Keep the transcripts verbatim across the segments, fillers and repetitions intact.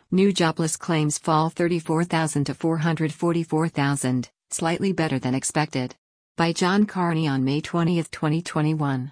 New jobless claims fall thirty-four thousand to four hundred forty-four thousand, slightly better than expected. By John Carney on May twentieth, twenty twenty-one.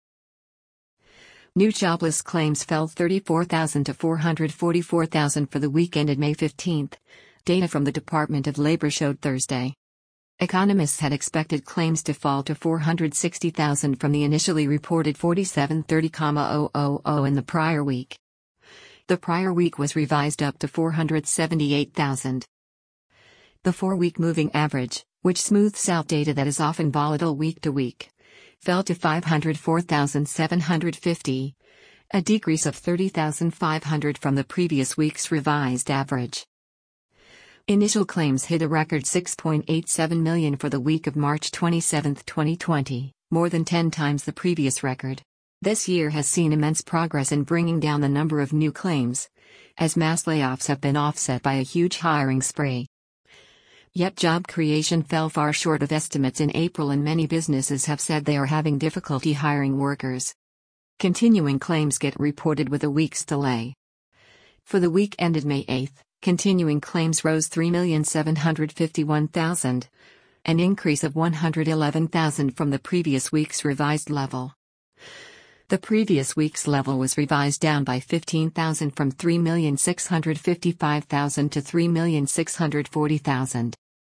New jobless claims fell thirty-four thousand to four hundred forty-four thousand for the week ended May fifteenth, data from the Department of Labor showed Thursday. Economists had expected claims to fall to four hundred sixty thousand from the initially reported forty-seven thirty thousand in the prior week. The prior week was revised up to four hundred seventy-eight thousand. The four-week moving average, which smooths out data that is often volatile week to week, fell to five hundred four thousand seven hundred fifty, a decrease of thirty thousand five hundred from the previous week's revised average. Initial claims hit a record six point eight seven million for the week of March twenty-seventh, twenty twenty, more than ten times the previous record. This year has seen immense progress in bringing down the number of new claims, as mass layoffs have been offset by a huge hiring spree. Yet job creation fell far short of estimates in April, and many businesses have said they are having difficulty hiring workers. Continuing claims get reported with a week's delay. For the week ended May eighth, continuing claims rose three million seven hundred fifty-one thousand, an increase of one hundred eleven thousand from the previous week's revised level. The previous week's level was revised down by fifteen thousand from three million six hundred fifty-five thousand to three million six hundred forty thousand.